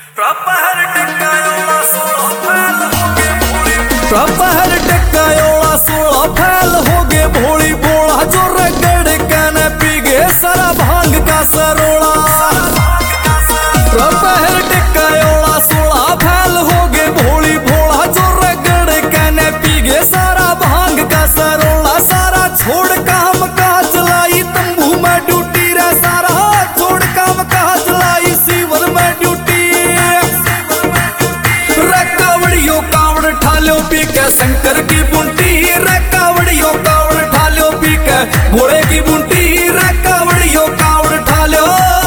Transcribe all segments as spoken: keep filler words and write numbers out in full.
प्रपहर टिकायोला सोलह फैल होगे भोली प्रपहर टिकायोला सोलह फैल होगे भोली बोला जो रगड़ कहने पीगे सारा भांग का सरोड़ा। प्रपहर टिकायोला सोलह फैल होगे भोली भोला जो रगड़ कहने पीगे सारा भांग का सरोड़ा। सारा छोड़ काम काज लाई तंबू में ड्यूटी रे सारा छोड़ काम काज लाई सीवर में ड्यूटी। कावड़ियो कावड़ ठालो पी के शंकर की बुंटी रे कावड़ियो कावड़ ठालो पी के भोले की बुंटी रे कावड़ियो कावड़ ठालो।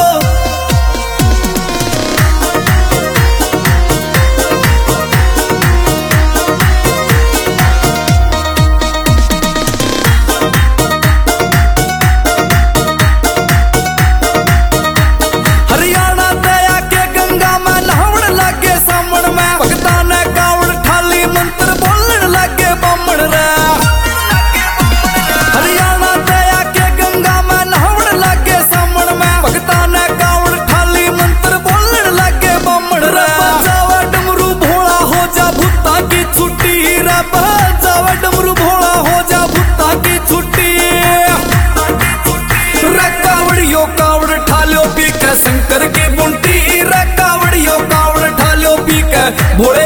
हरियाणा दया के गंगा में नहावन लागे सामण में भगता ने कावड़ ठाली मंत्र बोलने लागे बामण रे। हरियाणा दया के गंगा में नहावन लागे सामण में भगता ने कावड़ ठाली मंत्र बोलने लागे बामण रे। बजावा डमरू भोला हो जा भूता की छुट्टी रे बजावा डमरू भोला हो जा भूता की छुट्टी। रे कावड़ियो कावड़ ठालो पी के शंकर की बुंटी रे कावड़ियो कावड़ ठालो पी के भोले